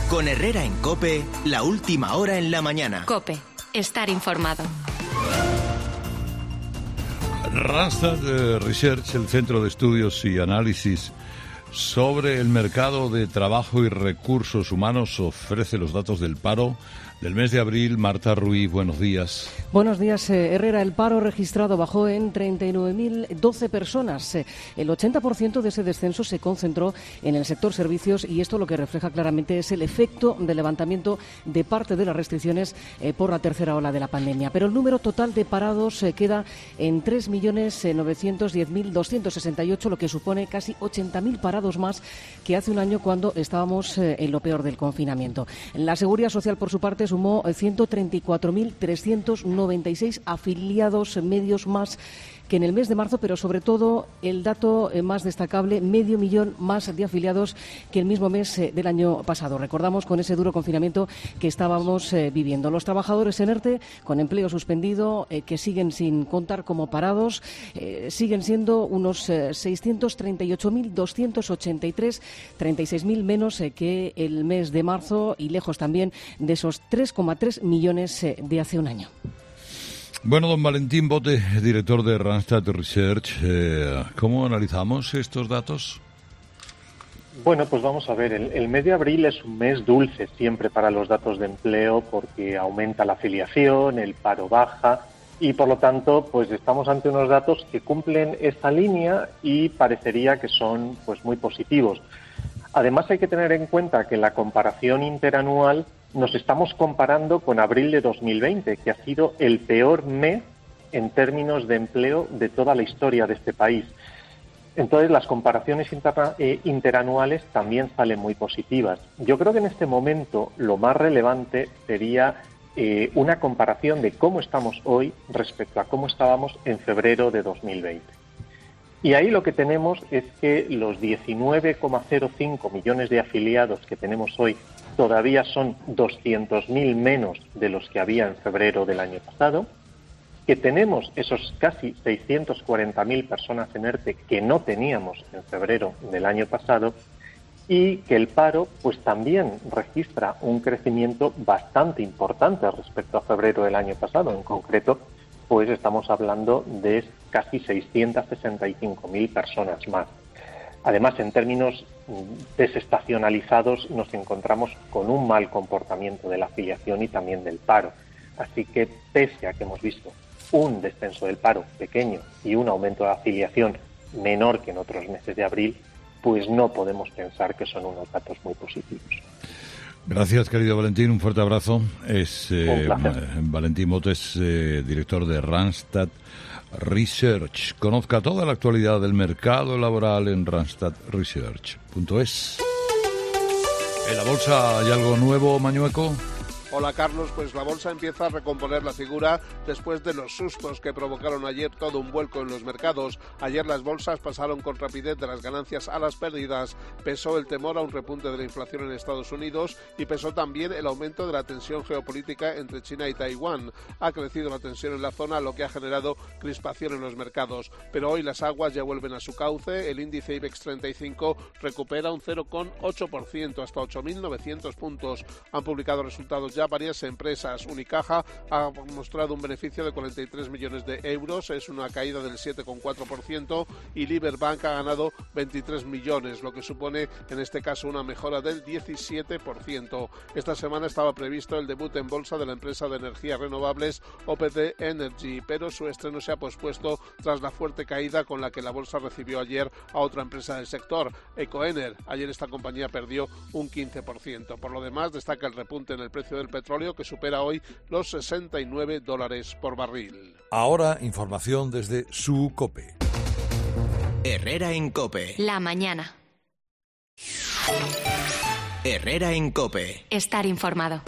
Con Herrera en COPE, la última hora en la mañana. COPE, estar informado. Randstad Research, el Centro de Estudios y Análisis sobre el mercado de trabajo y recursos humanos, ofrece los datos del paro del mes de abril. Marta Ruiz, buenos días. Buenos días, Herrera. El paro registrado bajó en 39.012 personas. El 80% de ese descenso se concentró en el sector servicios y esto lo que refleja claramente es el efecto de levantamiento de parte de las restricciones por la tercera ola de la pandemia. Pero el número total de parados queda en 3.910.268, lo que supone casi 80.000 parados más que hace un año cuando estábamos en lo peor del confinamiento. La Seguridad Social, por su parte, sumó 134.396 afiliados medios más que en el mes de marzo, pero sobre todo el dato más destacable, 500.000 más de afiliados que el mismo mes del año pasado. Recordamos con ese duro confinamiento que estábamos viviendo. Los trabajadores en ERTE, con empleo suspendido, que siguen sin contar como parados, siguen siendo unos 638.283, 36.000 menos que el mes de marzo y lejos también de esos 3,3 millones de hace un año. Bueno, don Valentín Bote, director de Randstad Research, ¿cómo analizamos estos datos? Bueno, pues vamos a ver, el mes de abril es un mes dulce siempre para los datos de empleo porque aumenta la afiliación, el paro baja y por lo tanto pues estamos ante unos datos que cumplen esta línea y parecería que son pues muy positivos. Además hay que tener en cuenta que en la comparación interanual nos estamos comparando con abril de 2020, que ha sido el peor mes en términos de empleo de toda la historia de este país. Entonces, las comparaciones interanuales también salen muy positivas. Yo creo que en este momento lo más relevante sería una comparación de cómo estamos hoy respecto a cómo estábamos en febrero de 2020. Y ahí lo que tenemos es que los 19,05 millones de afiliados que tenemos hoy todavía son 200.000 menos de los que había en febrero del año pasado, que tenemos esos casi 640.000 personas en ERTE que no teníamos en febrero del año pasado y que el paro pues también registra un crecimiento bastante importante respecto a febrero del año pasado. En concreto, pues estamos hablando de casi 665.000 personas más. Además, en términos desestacionalizados, nos encontramos con un mal comportamiento de la afiliación y también del paro. Así que, pese a que hemos visto un descenso del paro pequeño y un aumento de la afiliación menor que en otros meses de abril, pues no podemos pensar que son unos datos muy positivos. Gracias, querido Valentín. Un fuerte abrazo. Un placer. Valentín Botes, director de Randstad Research. Conozca toda la actualidad del mercado laboral en randstadresearch.es. ¿En la bolsa hay algo nuevo, Mañueco? Hola Carlos, pues la bolsa empieza a recomponer la figura después de los sustos que provocaron ayer todo un vuelco en los mercados. Ayer las bolsas pasaron con rapidez de las ganancias a las pérdidas. Pesó el temor a un repunte de la inflación en Estados Unidos y pesó también el aumento de la tensión geopolítica entre China y Taiwán. Ha crecido la tensión en la zona, lo que ha generado crispación en los mercados. Pero hoy las aguas ya vuelven a su cauce. El índice IBEX 35 recupera un 0,8% hasta 8.900 puntos. Han publicado resultados ya varias empresas. Unicaja ha mostrado un beneficio de 43 millones de euros, es una caída del 7,4%, y Liberbank ha ganado 23 millones, lo que supone en este caso una mejora del 17%. Esta semana estaba previsto el debut en bolsa de la empresa de energías renovables OPD Energy, pero su estreno se ha pospuesto tras la fuerte caída con la que la bolsa recibió ayer a otra empresa del sector, Ecoener. Ayer esta compañía perdió un 15%. Por lo demás, destaca el repunte en el precio del petróleo, que supera hoy los $69 por barril. Ahora, información desde su COPE. Herrera en COPE. La mañana. Herrera en COPE. Estar informado.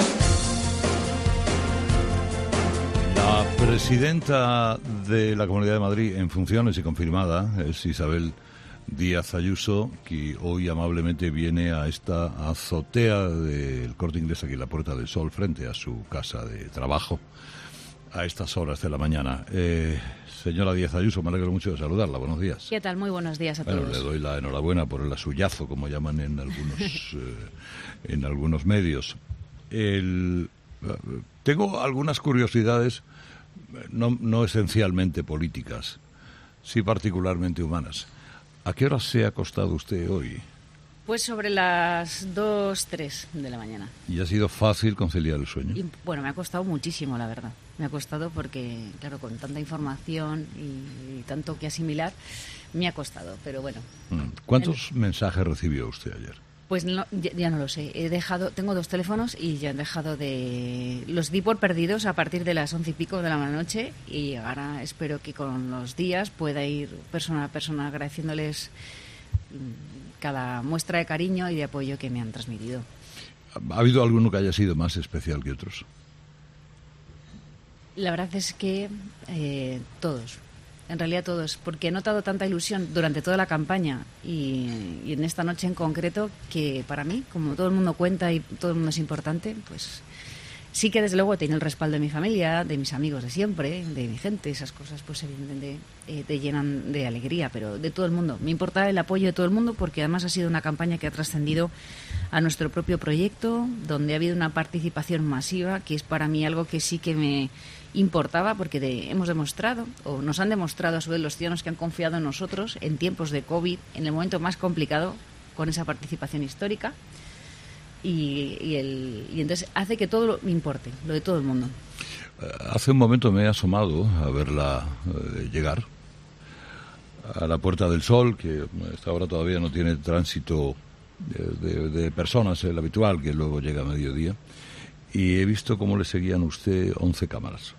La presidenta de la Comunidad de Madrid en funciones y confirmada es Isabel Díaz Ayuso, que hoy amablemente viene a esta azotea del Corte Inglés aquí en la Puerta del Sol, frente a su casa de trabajo, a estas horas de la mañana. Señora Díaz Ayuso, me alegro mucho de saludarla. Buenos días. ¿Qué tal? Muy buenos días a todos. Le doy la enhorabuena por el asullazo, como llaman en algunos medios. Tengo algunas curiosidades, no esencialmente políticas, sí particularmente humanas. ¿A qué hora se ha acostado usted hoy? Pues sobre las 2-3 de la mañana. ¿Y ha sido fácil conciliar el sueño? Y, bueno, me ha costado muchísimo, la verdad. Me ha costado porque, claro, con tanta información y tanto que asimilar, me ha costado, pero bueno. ¿Cuántos mensajes recibió usted ayer? Pues no, ya no lo sé. Tengo 2 teléfonos y ya he dejado los di por perdidos a partir de las 11 y pico de la noche, y ahora espero que con los días pueda ir persona a persona agradeciéndoles cada muestra de cariño y de apoyo que me han transmitido. ¿Ha habido alguno que haya sido más especial que otros? La verdad es que todos. En realidad todos, porque he notado tanta ilusión durante toda la campaña y en esta noche en concreto, que para mí, como todo el mundo cuenta y todo el mundo es importante, pues sí que desde luego he tenido el respaldo de mi familia, de mis amigos de siempre, de mi gente. Esas cosas pues evidentemente te llenan de alegría, pero de todo el mundo. Me importa el apoyo de todo el mundo, porque además ha sido una campaña que ha trascendido a nuestro propio proyecto, donde ha habido una participación masiva, que es para mí algo que sí que me importaba, porque hemos demostrado, o nos han demostrado a su vez los ciudadanos que han confiado en nosotros en tiempos de COVID, en el momento más complicado, con esa participación histórica, y entonces hace que todo me importe, lo de todo el mundo. Hace un momento me he asomado a verla llegar a la Puerta del Sol, que hasta ahora todavía no tiene tránsito de personas, el habitual, que luego llega a mediodía. Y he visto cómo le seguían a usted 11 cámaras.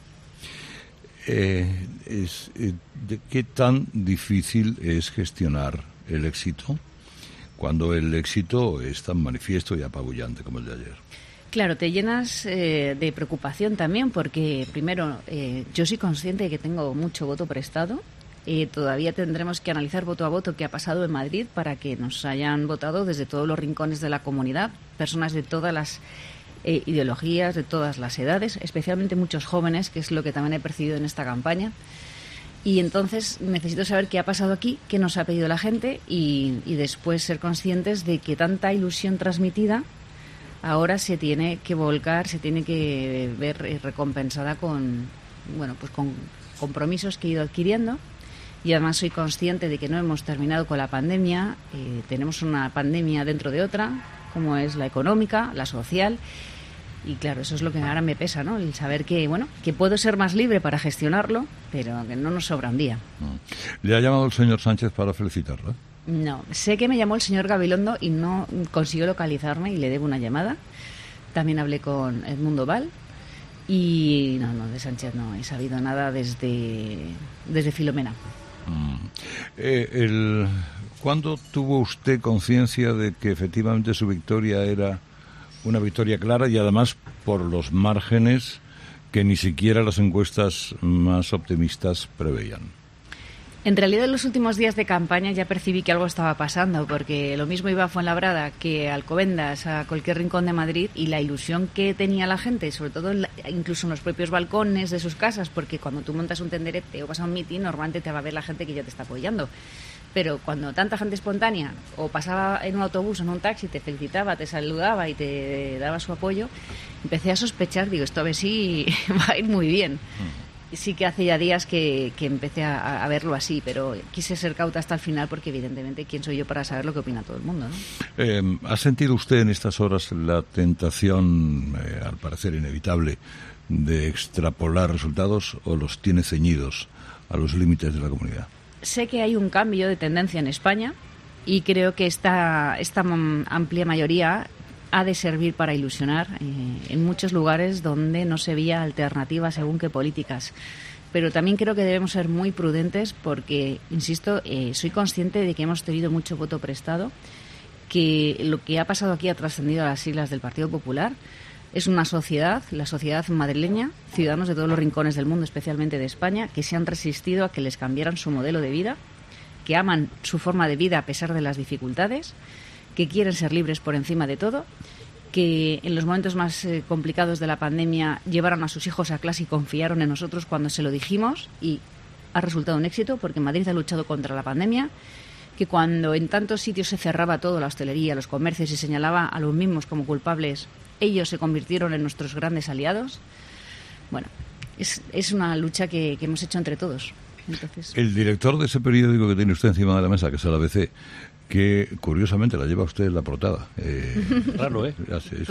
11. ¿Qué tan difícil es gestionar el éxito cuando el éxito es tan manifiesto y apabullante como el de ayer? Claro, te llenas de preocupación también, porque primero yo soy consciente de que tengo mucho voto prestado. Todavía tendremos que analizar voto a voto qué ha pasado en Madrid para que nos hayan votado desde todos los rincones de la comunidad, personas de todas las ideologías, de todas las edades, especialmente muchos jóvenes, que es lo que también he percibido en esta campaña. Y entonces necesito saber qué ha pasado aquí, qué nos ha pedido la gente, y después ser conscientes de que tanta ilusión transmitida ahora se tiene que volcar, se tiene que ver recompensada con compromisos que he ido adquiriendo. Y además soy consciente de que no hemos terminado con la pandemia, tenemos una pandemia dentro de otra, como es la económica, la social. Y claro, eso es lo que ahora me pesa, ¿no? El saber que, que puedo ser más libre para gestionarlo, pero que no nos sobra un día. ¿Le ha llamado el señor Sánchez para felicitarla? No, sé que me llamó el señor Gabilondo y no consiguió localizarme y le debo una llamada. También hablé con Edmundo Val y no, de Sánchez no he sabido nada desde Filomena. ¿Cuándo tuvo usted conciencia de que efectivamente su victoria era una victoria clara y además por los márgenes que ni siquiera las encuestas más optimistas preveían? En realidad, en los últimos días de campaña ya percibí que algo estaba pasando, porque lo mismo iba a Fuenlabrada que a Alcobendas, a cualquier rincón de Madrid, y la ilusión que tenía la gente, sobre todo incluso en los propios balcones de sus casas, porque cuando tú montas un tenderete o vas a un mitin, normalmente te va a ver la gente que ya te está apoyando. Pero cuando tanta gente espontánea o pasaba en un autobús o en un taxi, te felicitaba, te saludaba y te daba su apoyo, empecé a sospechar, digo, esto a ver si va a ir muy bien. Sí que hace ya días que empecé a verlo así, pero quise ser cauta hasta el final porque evidentemente ¿quién soy yo para saber lo que opina todo el mundo, ¿no? ¿Ha sentido usted en estas horas la tentación, al parecer inevitable, de extrapolar resultados o los tiene ceñidos a los límites de la comunidad? Sé que hay un cambio de tendencia en España y creo que esta amplia mayoría ha de servir para ilusionar en muchos lugares donde no se veía alternativa según qué políticas. Pero también creo que debemos ser muy prudentes porque, insisto, soy consciente de que hemos tenido mucho voto prestado, que lo que ha pasado aquí ha trascendido a las siglas del Partido Popular. Es una sociedad, la sociedad madrileña, ciudadanos de todos los rincones del mundo, especialmente de España, que se han resistido a que les cambiaran su modelo de vida, que aman su forma de vida a pesar de las dificultades, que quieren ser libres por encima de todo que en los momentos más complicados de la pandemia llevaron a sus hijos a clase y confiaron en nosotros cuando se lo dijimos, y ha resultado un éxito porque Madrid ha luchado contra la pandemia, que cuando en tantos sitios se cerraba todo, la hostelería, los comercios, y señalaba a los mismos como culpables, ellos se convirtieron en nuestros grandes aliados. Bueno, es una lucha que hemos hecho entre todos. Entonces... El director de ese periódico que tiene usted encima de la mesa, que es el ABC, que curiosamente la lleva usted en la portada. Raro, ¿eh?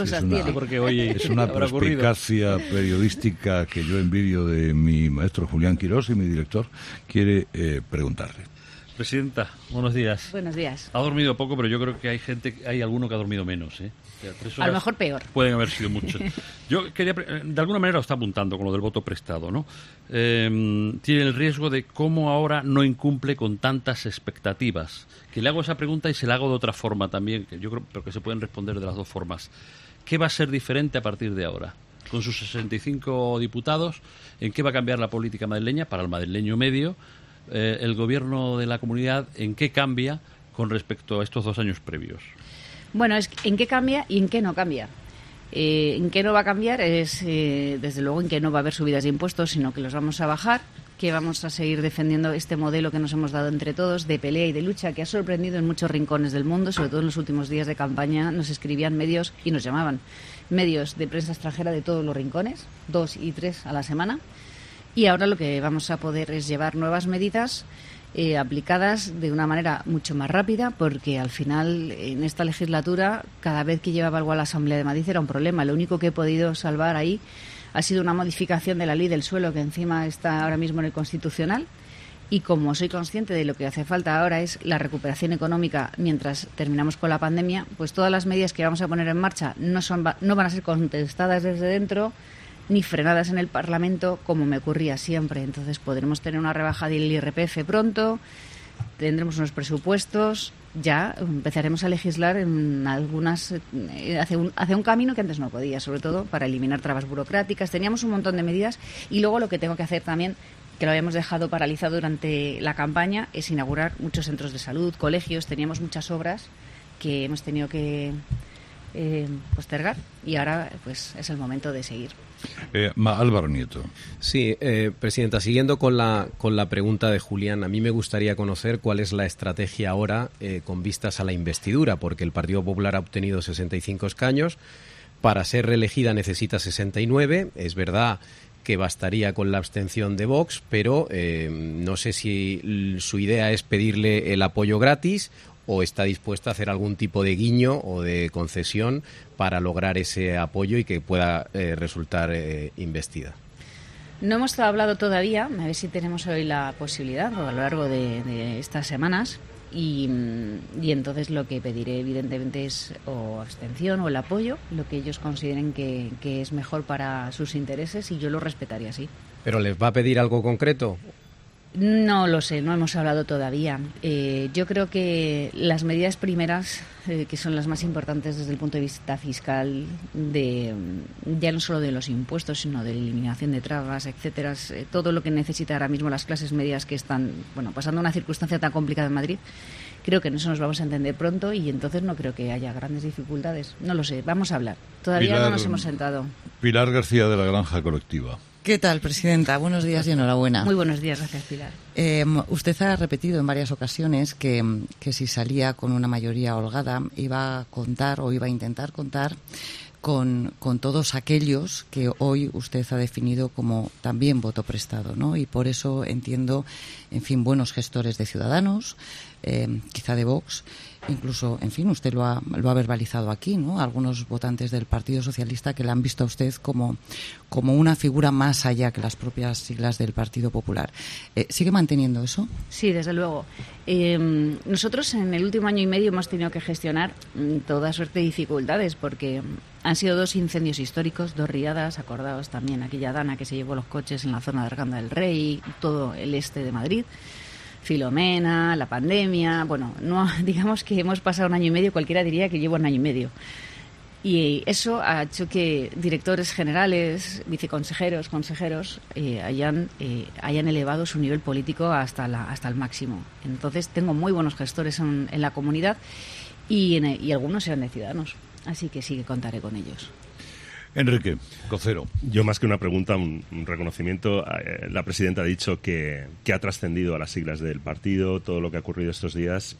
Es una perspicacia periodística que yo envidio de mi maestro Julián Quirós, y mi director quiere preguntarle. Presidenta, buenos días. Buenos días. Ha dormido poco, pero yo creo que hay alguno que ha dormido menos, ¿eh? A lo mejor peor. Pueden haber sido muchos. Yo quería, de alguna manera lo está apuntando con lo del voto prestado, ¿no? Tiene el riesgo de cómo ahora no incumple con tantas expectativas. Que le hago esa pregunta y se la hago de otra forma también, que yo creo pero que se pueden responder de las dos formas. ¿Qué va a ser diferente a partir de ahora? Con sus 65 diputados, ¿en qué va a cambiar la política madrileña para el madrileño medio? El gobierno de la comunidad, ¿en qué cambia con respecto a estos 2 años previos? Bueno, es en qué cambia y en qué no cambia. En qué no va a cambiar es, desde luego, en que no va a haber subidas de impuestos, sino que los vamos a bajar, que vamos a seguir defendiendo este modelo que nos hemos dado entre todos de pelea y de lucha, que ha sorprendido en muchos rincones del mundo, sobre todo en los últimos días de campaña. Nos escribían medios y nos llamaban medios de prensa extranjera de todos los rincones, 2 y 3 a la semana. Y ahora lo que vamos a poder es llevar nuevas medidas aplicadas de una manera mucho más rápida, porque al final en esta legislatura cada vez que llevaba algo a la Asamblea de Madrid era un problema. Lo único que he podido salvar ahí ha sido una modificación de la ley del suelo que encima está ahora mismo en el Constitucional, y como soy consciente de lo que hace falta ahora es la recuperación económica mientras terminamos con la pandemia, pues todas las medidas que vamos a poner en marcha no van a ser contestadas desde dentro ni frenadas en el Parlamento, como me ocurría siempre. Entonces podremos tener una rebaja del IRPF pronto, tendremos unos presupuestos, ya empezaremos a legislar en algunas hacia un camino que antes no podía, sobre todo para eliminar trabas burocráticas. Teníamos un montón de medidas, y luego lo que tengo que hacer también, que lo habíamos dejado paralizado durante la campaña, es inaugurar muchos centros de salud, colegios. Teníamos muchas obras que hemos tenido que postergar, y ahora pues es el momento de seguir. Álvaro Nieto. Sí, Presidenta, siguiendo con la pregunta de Julián, a mí me gustaría conocer cuál es la estrategia ahora con vistas a la investidura, porque el Partido Popular ha obtenido 65 escaños, para ser reelegida necesita 69, es verdad que bastaría con la abstención de Vox, pero no sé si su idea es pedirle el apoyo gratis o está dispuesta a hacer algún tipo de guiño o de concesión para lograr ese apoyo y que pueda resultar investida. No hemos hablado todavía, a ver si tenemos hoy la posibilidad o a lo largo de estas semanas, y entonces lo que pediré evidentemente es o abstención o el apoyo, lo que ellos consideren que es mejor para sus intereses, y yo lo respetaré así. ¿Pero les va a pedir algo concreto? No lo sé, no hemos hablado todavía. Yo creo que las medidas primeras, que son las más importantes desde el punto de vista fiscal, ya no solo de los impuestos, sino de la eliminación de trabas, etcétera, todo lo que necesitan ahora mismo las clases medias que están pasando una circunstancia tan complicada en Madrid, creo que en eso nos vamos a entender pronto, y entonces no creo que haya grandes dificultades. No lo sé, vamos a hablar. Todavía no nos hemos sentado. Pilar García, de la Granja Colectiva. ¿Qué tal, Presidenta? Buenos días y enhorabuena. Muy buenos días, gracias, Pilar. Usted ha repetido en varias ocasiones que si salía con una mayoría holgada iba a contar o iba a intentar contar con todos aquellos que hoy usted ha definido como también voto prestado, ¿no? Y por eso entiendo, en fin, buenos gestores de Ciudadanos, quizá de Vox, incluso, en fin, usted lo ha verbalizado aquí, ¿no? Algunos votantes del Partido Socialista que le han visto a usted como una figura más allá que las propias siglas del Partido Popular. ¿Sigue manteniendo eso? Sí, desde luego. Nosotros en el último año y medio hemos tenido que gestionar toda suerte de dificultades, porque han sido 2 incendios históricos, 2 riadas, acordados también aquella dana que se llevó los coches en la zona de Arganda del Rey, todo el este de Madrid, Filomena, la pandemia. Bueno, no, digamos que hemos pasado un año y medio, cualquiera diría que llevo un año y medio. Y eso ha hecho que directores generales, viceconsejeros, consejeros hayan elevado su nivel político hasta el máximo. Entonces tengo muy buenos gestores en la comunidad, y algunos eran de Ciudadanos. así que sí que contaré con ellos. Enrique Cocero. Yo, más que una pregunta, un reconocimiento. La presidenta ha dicho que ha trascendido a las siglas del partido todo lo que ha ocurrido estos días.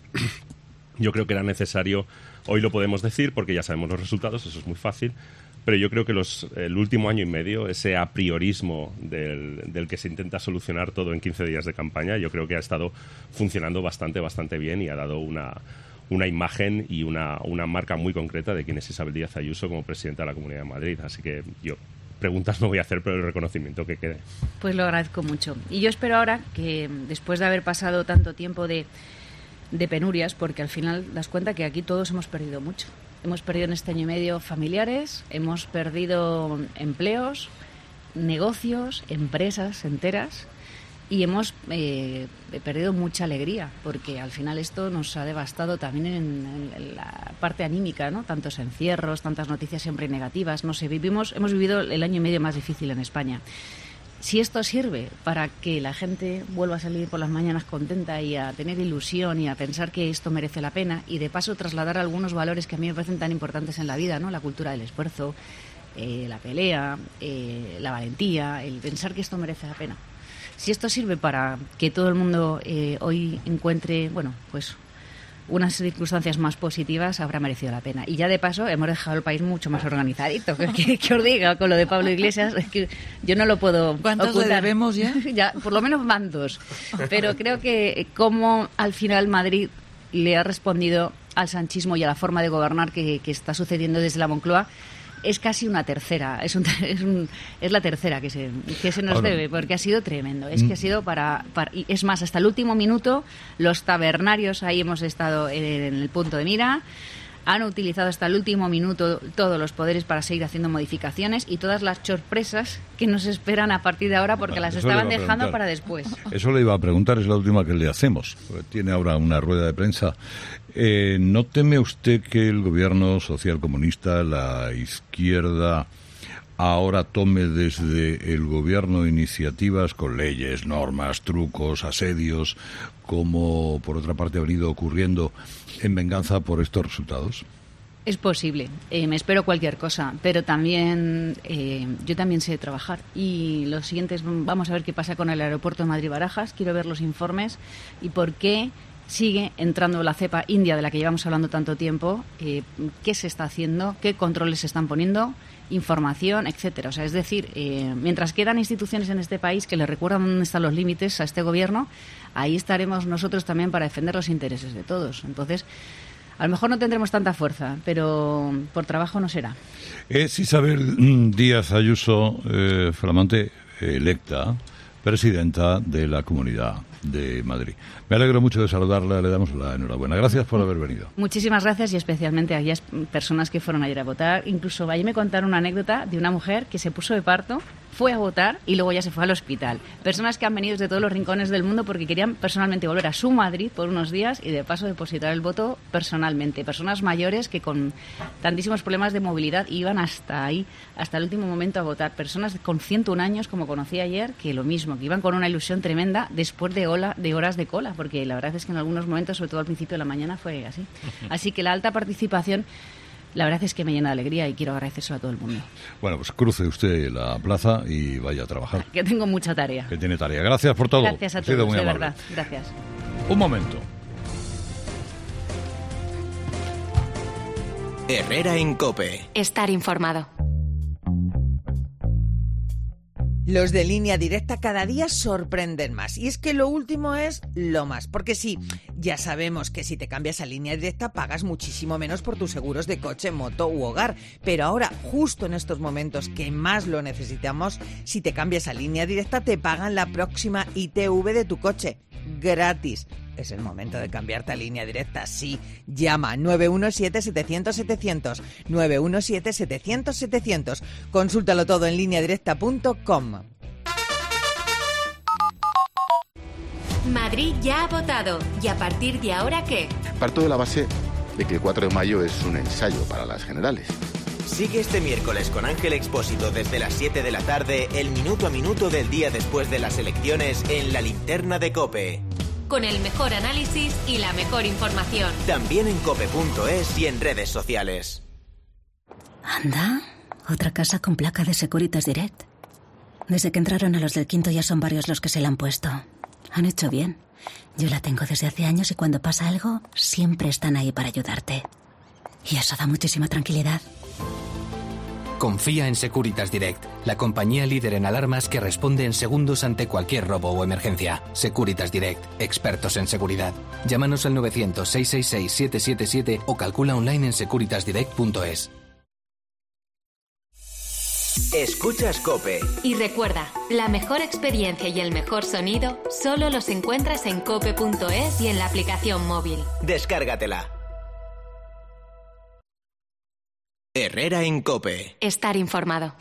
Yo creo que era necesario, hoy lo podemos decir porque ya sabemos los resultados, eso es muy fácil, pero yo creo que el último año y medio, ese apriorismo del que se intenta solucionar todo en 15 días de campaña, yo creo que ha estado funcionando bastante bien y ha dado una imagen y una marca muy concreta de quién es Isabel Díaz Ayuso como presidenta de la Comunidad de Madrid. Así que yo preguntas no voy a hacer, pero el reconocimiento que quede. Pues lo agradezco mucho. Y yo espero ahora que, después de haber pasado tanto tiempo de penurias, porque al final das cuenta que aquí todos hemos perdido mucho. Hemos perdido en este año y medio familiares, hemos perdido empleos, negocios, empresas enteras, y hemos perdido mucha alegría, porque al final esto nos ha devastado también en la parte anímica, ¿no? Tantos encierros, tantas noticias siempre negativas. No sé, hemos vivido el año y medio más difícil en España. Si esto sirve para que la gente vuelva a salir por las mañanas contenta y a tener ilusión y a pensar que esto merece la pena, y de paso trasladar algunos valores que a mí me parecen tan importantes en la vida, ¿no? La cultura del esfuerzo, la pelea, la valentía, el pensar que esto merece la pena. Si esto sirve para que todo el mundo hoy encuentre, bueno, pues unas circunstancias más positivas, habrá merecido la pena. Y ya de paso hemos dejado el país mucho más organizadito. Que os diga, con lo de Pablo Iglesias, es que yo no lo puedo ¿Cuántos le debemos ya? Ya, por lo menos van 2. Pero creo que como al final Madrid le ha respondido al sanchismo y a la forma de gobernar que está sucediendo desde la Moncloa, es casi una tercera, es la tercera que se nos debe, porque ha sido tremendo. Es que ha sido y es más, hasta el último minuto, los tabernarios, ahí hemos estado en el punto de mira, han utilizado hasta el último minuto todos los poderes para seguir haciendo modificaciones y todas las sorpresas que nos esperan a partir de ahora, porque las estaban dejando para después. Eso le iba a preguntar, es la última que le hacemos. Tiene ahora una rueda de prensa. ¿No teme usted que el gobierno socialcomunista, la izquierda, ahora tome desde el gobierno iniciativas con leyes, normas, trucos, asedios, como por otra parte ha venido ocurriendo en venganza por estos resultados? Es posible, me espero cualquier cosa, pero también yo también sé trabajar. Y lo siguiente es, vamos a ver qué pasa con el aeropuerto de Madrid-Barajas, quiero ver los informes y por qué sigue entrando la cepa india de la que llevamos hablando tanto tiempo, qué se está haciendo, qué controles se están poniendo, información, etcétera. O sea, es decir, mientras quedan instituciones en este país que le recuerdan dónde están los límites a este gobierno, ahí estaremos nosotros también para defender los intereses de todos. Entonces, a lo mejor no tendremos tanta fuerza, pero por trabajo no será. Es Isabel Díaz Ayuso, flamante electa presidenta de la Comunidad de Madrid. Me alegro mucho de saludarla, le damos la enhorabuena. Gracias por haber venido. Muchísimas gracias, y especialmente a aquellas personas que fueron ayer a votar. Incluso ayer me contaron una anécdota de una mujer que se puso de parto, fue a votar y luego ya se fue al hospital. Personas que han venido desde todos los rincones del mundo porque querían personalmente volver a su Madrid por unos días y de paso depositar el voto personalmente. Personas mayores que con tantísimos problemas de movilidad iban hasta ahí, hasta el último momento a votar. Personas con 101 años, como conocí ayer, que lo mismo, que iban con una ilusión tremenda después de horas de cola, porque la verdad es que en algunos momentos, sobre todo al principio de la mañana, fue así. Así que la alta participación, la verdad es que me llena de alegría y quiero agradecérselo a todo el mundo. Bueno, pues cruce usted la plaza y vaya a trabajar. Que tengo mucha tarea. Que tiene tarea. Gracias por todo. Gracias a todos, de verdad. Gracias. Un momento. Herrera en COPE. Estar informado. Los de Línea Directa cada día sorprenden más. Y es que lo último es lo más. Porque sí, ya sabemos que si te cambias a Línea Directa pagas muchísimo menos por tus seguros de coche, moto u hogar. Pero ahora, justo en estos momentos que más lo necesitamos, si te cambias a Línea Directa te pagan la próxima ITV de tu coche. Gratis. Es el momento de cambiarte a Línea Directa, sí. Llama 917-700-700. 917-700-700. Consúltalo todo en lineadirecta.com. Madrid ya ha votado. ¿Y a partir de ahora qué? Parto de la base de que el 4 de mayo es un ensayo para las generales. Sigue este miércoles con Ángel Expósito desde las 7 de la tarde el minuto a minuto del día después de las elecciones en La Linterna de COPE. Con el mejor análisis y la mejor información. También en cope.es y en redes sociales. Anda, otra casa con placa de Securitas Direct. Desde que entraron a los del quinto ya son varios los que se la han puesto. Han hecho bien. Yo la tengo desde hace años y cuando pasa algo, siempre están ahí para ayudarte. Y eso da muchísima tranquilidad. Confía en Securitas Direct, la compañía líder en alarmas que responde en segundos ante cualquier robo o emergencia. Securitas Direct, expertos en seguridad. Llámanos al 900-666-777 o calcula online en securitasdirect.es. Escuchas COPE. Y recuerda, la mejor experiencia y el mejor sonido solo los encuentras en cope.es y en la aplicación móvil. Descárgatela. Herrera en COPE. Estar informado.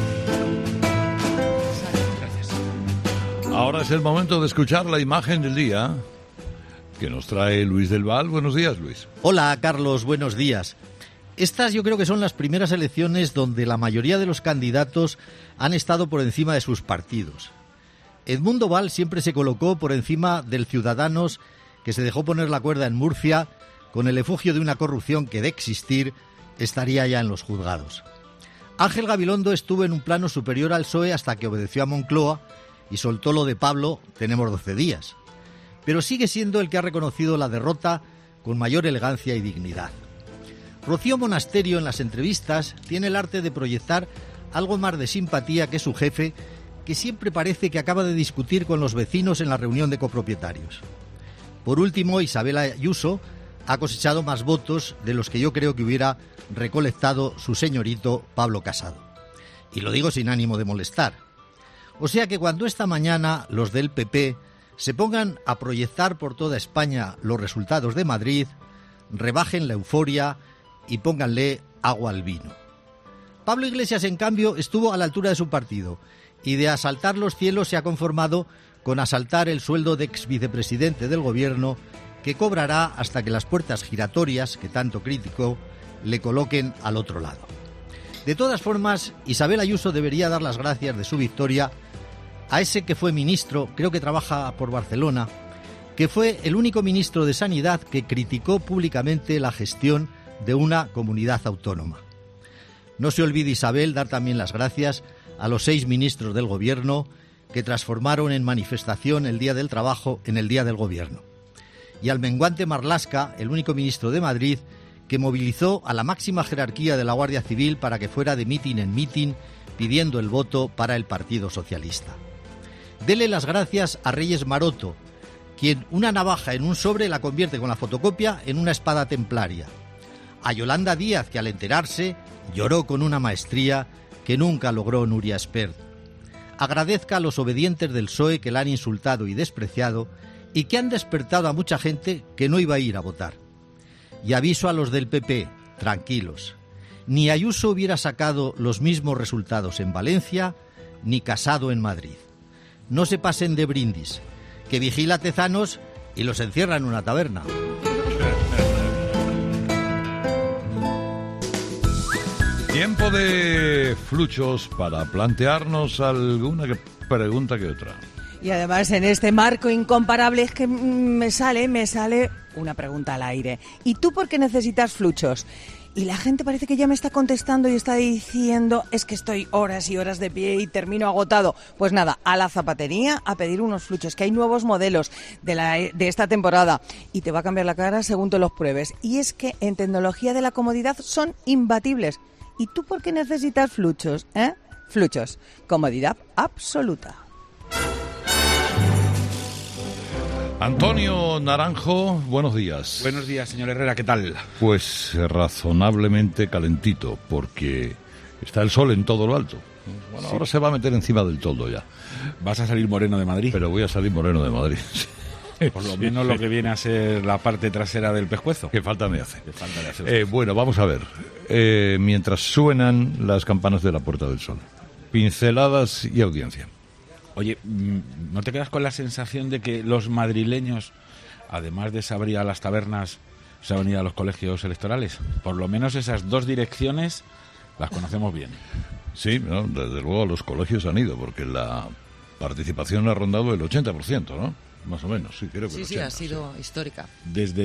Ahora es el momento de escuchar la imagen del día que nos trae Luis del Val. Buenos días, Luis. Hola, Carlos. Buenos días. Estas yo creo que son las primeras elecciones donde la mayoría de los candidatos han estado por encima de sus partidos. Edmundo Val siempre se colocó por encima del Ciudadanos, que se dejó poner la cuerda en Murcia con el efugio de una corrupción que de existir estaría ya en los juzgados. Ángel Gabilondo estuvo en un plano superior al PSOE hasta que obedeció a Moncloa y soltó lo de Pablo, tenemos 12 días. Pero sigue siendo el que ha reconocido la derrota con mayor elegancia y dignidad. Rocío Monasterio en las entrevistas tiene el arte de proyectar algo más de simpatía que su jefe, que siempre parece que acaba de discutir con los vecinos en la reunión de copropietarios. Por último, Isabel Ayuso ha cosechado más votos de los que yo creo que hubiera recolectado su señorito Pablo Casado. Y lo digo sin ánimo de molestar. O sea que cuando esta mañana los del PP se pongan a proyectar por toda España los resultados de Madrid, rebajen la euforia y pónganle agua al vino. Pablo Iglesias, en cambio, estuvo a la altura de su partido y de asaltar los cielos se ha conformado con asaltar el sueldo de exvicepresidente del gobierno, que cobrará hasta que las puertas giratorias, que tanto criticó, le coloquen al otro lado. De todas formas, Isabel Ayuso debería dar las gracias de su victoria a ese que fue ministro, creo que trabaja por Barcelona, que fue el único ministro de Sanidad que criticó públicamente la gestión de una comunidad autónoma. No se olvide, Isabel, dar también las gracias a los 6 ministros del Gobierno que transformaron en manifestación el Día del Trabajo en el Día del Gobierno. Y al menguante Marlaska, el único ministro de Madrid, que movilizó a la máxima jerarquía de la Guardia Civil para que fuera de mitin en mitin pidiendo el voto para el Partido Socialista. Dele las gracias a Reyes Maroto, quien una navaja en un sobre la convierte con la fotocopia en una espada templaria. A Yolanda Díaz, que al enterarse lloró con una maestría que nunca logró Nuria Espert. Agradezca a los obedientes del PSOE que la han insultado y despreciado y que han despertado a mucha gente que no iba a ir a votar. Y aviso a los del PP, tranquilos, ni Ayuso hubiera sacado los mismos resultados en Valencia, ni Casado en Madrid. No se pasen de brindis, que vigila Tezanos y los encierra en una taberna. Tiempo de fluchos para plantearnos alguna pregunta que otra. Y además en este marco incomparable es que me sale una pregunta al aire. ¿Y tú por qué necesitas fluchos? Y la gente parece que ya me está contestando y está diciendo, es que estoy horas y horas de pie y termino agotado. Pues nada, a la zapatería a pedir unos fluchos, que hay nuevos modelos de esta temporada y te va a cambiar la cara según te los pruebes. Y es que en tecnología de la comodidad son imbatibles. ¿Y tú por qué necesitas fluchos? Fluchos, comodidad absoluta. Antonio Naranjo, buenos días. Buenos días, señor Herrera, ¿qué tal? Pues razonablemente calentito, porque está el sol en todo lo alto. Bueno, sí. Ahora se va a meter encima del toldo ya. ¿Vas a salir moreno de Madrid? Pero voy a salir moreno de Madrid. Por lo menos lo que viene a ser la parte trasera del pescuezo. ¿Qué falta me hace? Bueno, vamos a ver. Mientras suenan las campanas de la Puerta del Sol. Pinceladas y audiencia. Oye, ¿no te quedas con la sensación de que los madrileños, además de saber ir a las tabernas, saben ir a los colegios electorales? Por lo menos esas 2 direcciones las conocemos bien. Sí, desde luego los colegios han ido, porque la participación ha rondado el 80%, ¿no? más o menos, sí, creo que sí, 80, ha sido histórica. Desde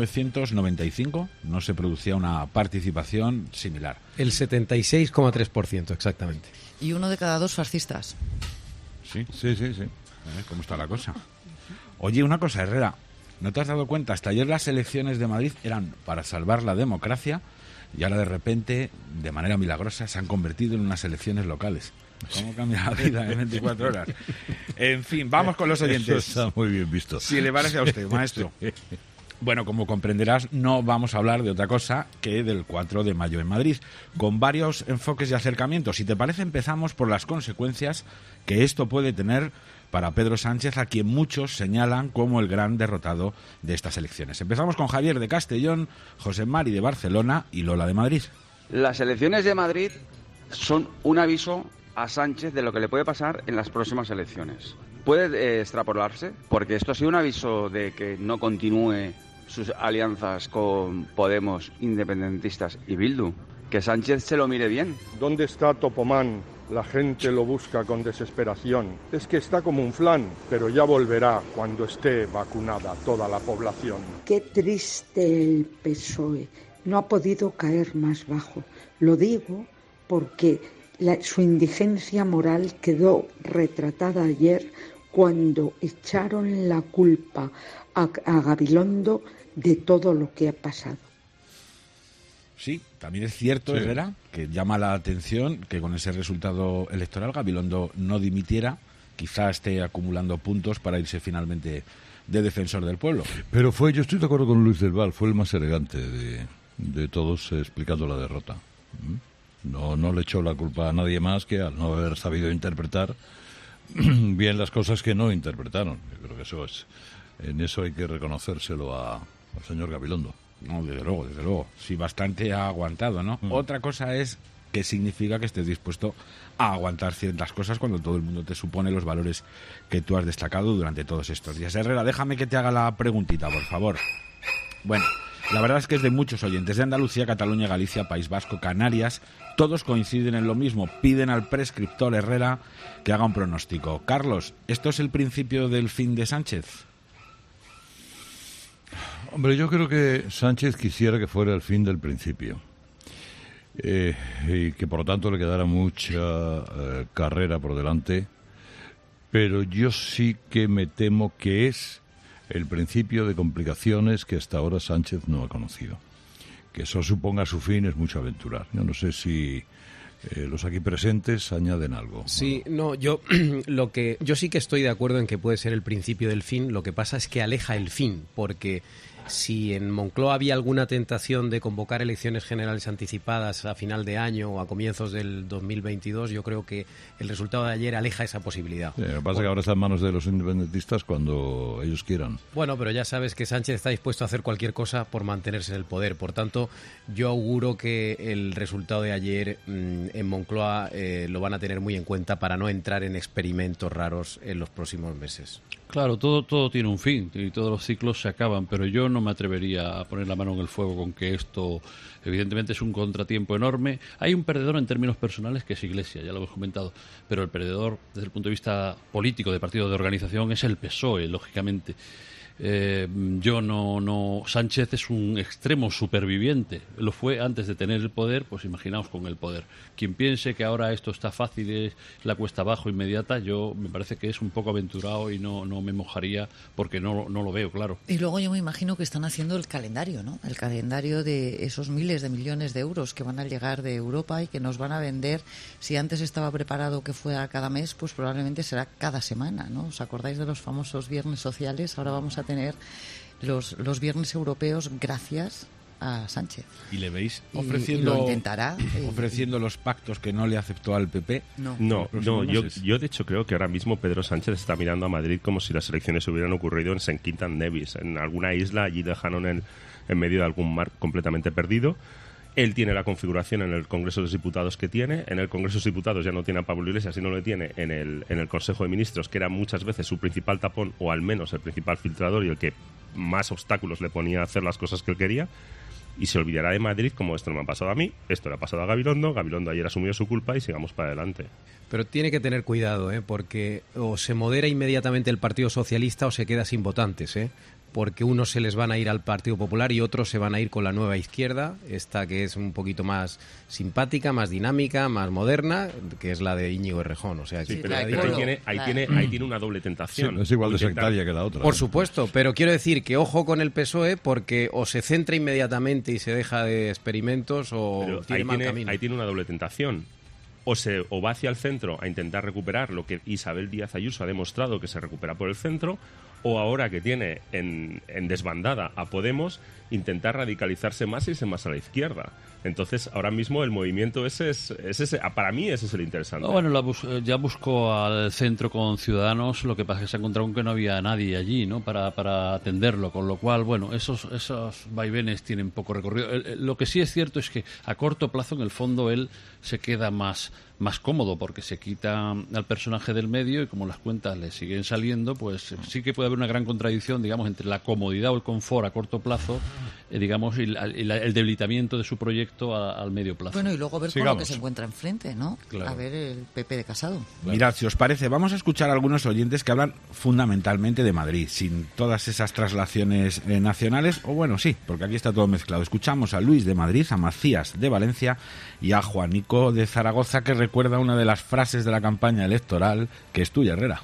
1995 no se producía una participación similar. El 76,3%, exactamente. Y 1 de cada 2 fascistas. Sí. ¿Cómo está la cosa? Oye, una cosa, Herrera, ¿no te has dado cuenta? Hasta ayer las elecciones de Madrid eran para salvar la democracia y ahora de repente, de manera milagrosa, se han convertido en unas elecciones locales. ¿Cómo cambia la vida en 24 horas? En fin, vamos con los oyentes. Eso está muy bien visto. Si le parece a usted, maestro. Bueno, como comprenderás, no vamos a hablar de otra cosa que del 4 de mayo en Madrid, con varios enfoques y acercamientos. Si te parece, empezamos por las consecuencias que esto puede tener para Pedro Sánchez, a quien muchos señalan como el gran derrotado de estas elecciones. Empezamos con Javier de Castellón, José Mari de Barcelona y Lola de Madrid. Las elecciones de Madrid son un aviso a Sánchez de lo que le puede pasar en las próximas elecciones. Puede extrapolarse, porque esto ha sido un aviso de que no continúe sus alianzas con Podemos, independentistas y Bildu. Que Sánchez se lo mire bien. ¿Dónde está Topomán? La gente lo busca con desesperación. Es que está como un flan, pero ya volverá cuando esté vacunada toda la población. Qué triste el PSOE. No ha podido caer más bajo. Lo digo porque su indigencia moral quedó retratada ayer cuando echaron la culpa a Gabilondo de todo lo que ha pasado. Sí, también es cierto, Herrera, que llama la atención que con ese resultado electoral Gabilondo no dimitiera, quizá esté acumulando puntos para irse finalmente de defensor del pueblo. Pero yo estoy de acuerdo con Luis del Val, fue el más elegante de todos explicando la derrota. No le echó la culpa a nadie más que al no haber sabido interpretar bien las cosas que no interpretaron. Yo creo que en eso hay que reconocérselo al señor Gabilondo. No, desde luego. Sí, bastante ha aguantado, ¿no? Otra cosa es qué significa que estés dispuesto a aguantar ciertas cosas cuando todo el mundo te supone los valores que tú has destacado durante todos estos días. Herrera, déjame que te haga la preguntita, por favor. Bueno, la verdad es que es de muchos oyentes de Andalucía, Cataluña, Galicia, País Vasco, Canarias. Todos coinciden en lo mismo. Piden al prescriptor Herrera que haga un pronóstico. Carlos, ¿esto es el principio del fin de Sánchez? Hombre, yo creo que Sánchez quisiera que fuera el fin del principio y que por lo tanto le quedara mucha carrera por delante, pero yo sí que me temo que es el principio de complicaciones que hasta ahora Sánchez no ha conocido. Que eso suponga su fin es mucho aventurar. Yo no sé si los aquí presentes añaden algo. Sí, no, yo sí que estoy de acuerdo en que puede ser el principio del fin. Lo que pasa es que aleja el fin, porque si en Moncloa había alguna tentación de convocar elecciones generales anticipadas a final de año o a comienzos del 2022, yo creo que el resultado de ayer aleja esa posibilidad. Sí, lo que pasa es que ahora está en manos de los independentistas cuando ellos quieran. Bueno, pero ya sabes que Sánchez está dispuesto a hacer cualquier cosa por mantenerse en el poder. Por tanto, yo auguro que el resultado de ayer en Moncloa lo van a tener muy en cuenta para no entrar en experimentos raros en los próximos meses. Claro, todo tiene un fin y todos los ciclos se acaban, pero yo no me atrevería a poner la mano en el fuego con que esto evidentemente es un contratiempo enorme. Hay un perdedor en términos personales que es Iglesias, ya lo hemos comentado, pero el perdedor desde el punto de vista político, de partido de organización, es el PSOE, lógicamente. Sánchez es un extremo superviviente, lo fue antes de tener el poder, pues imaginaos con el poder. Quien piense que ahora esto está fácil, es la cuesta abajo inmediata, me parece que es un poco aventurado y no me mojaría porque no lo veo, claro. Y luego yo me imagino que están haciendo el calendario, ¿no? El calendario de esos miles de millones de euros que van a llegar de Europa y que nos van a vender. Si antes estaba preparado que fuera cada mes, pues probablemente será cada semana, ¿no? ¿Os acordáis de los famosos viernes sociales? Ahora vamos a tener los viernes europeos gracias a Sánchez. ¿Y le veis lo intentará, ofreciendo los pactos que no le aceptó al PP? No, yo de hecho creo que ahora mismo Pedro Sánchez está mirando a Madrid como si las elecciones hubieran ocurrido en St. Kitts and Nevis, en alguna isla allí lejanon en medio de algún mar completamente perdido. Él tiene la configuración en el Congreso de los Diputados que tiene. En el Congreso de los Diputados ya no tiene a Pablo Iglesias, sino lo tiene en el Consejo de Ministros, que era muchas veces su principal tapón, o al menos el principal filtrador y el que más obstáculos le ponía a hacer las cosas que él quería. y se olvidará de Madrid como esto no me ha pasado a mí, esto le ha pasado a Gabilondo ayer asumió su culpa y sigamos para adelante. Pero tiene que tener cuidado, porque o se modera inmediatamente el Partido Socialista o se queda sin votantes, porque unos se les van a ir al Partido Popular y otros se van a ir con la nueva izquierda, esta que es un poquito más simpática, más dinámica, más moderna, que es la de Íñigo Errejón. O sea, sí, pero ahí tiene una doble tentación. Sí, es igual de sectaria que la otra. Por supuesto, pero quiero decir que ojo con el PSOE, porque o se centra inmediatamente y se deja de experimentos o tiene mal camino. Ahí tiene una doble tentación. O va hacia el centro a intentar recuperar lo que Isabel Díaz Ayuso ha demostrado que se recupera por el centro, o ahora que tiene en desbandada a Podemos, intentar radicalizarse más y irse más a la izquierda. Entonces, ahora mismo el movimiento ese para mí ese es el interesante. No, bueno, ya buscó al centro con Ciudadanos, lo que pasa es que se encontró con que no había nadie allí, ¿no?, para atenderlo, con lo cual, bueno, esos vaivenes tienen poco recorrido. Lo que sí es cierto es que a corto plazo, en el fondo, él se queda más cómodo, porque se quita al personaje del medio y como las cuentas le siguen saliendo, pues sí que puede haber una gran contradicción, digamos, entre la comodidad o el confort a corto plazo, digamos, y el debilitamiento de su proyecto al medio plazo. Bueno, y luego ver con lo que se encuentra enfrente, ¿no? Claro. A ver el PP de Casado. Mirad, si os parece, vamos a escuchar a algunos oyentes que hablan fundamentalmente de Madrid, sin todas esas traslaciones nacionales, o bueno, sí, porque aquí está todo mezclado. Escuchamos a Luis de Madrid, a Macías de Valencia y a Juanico de Zaragoza, que recuerda una de las frases de la campaña electoral, que es tuya, Herrera.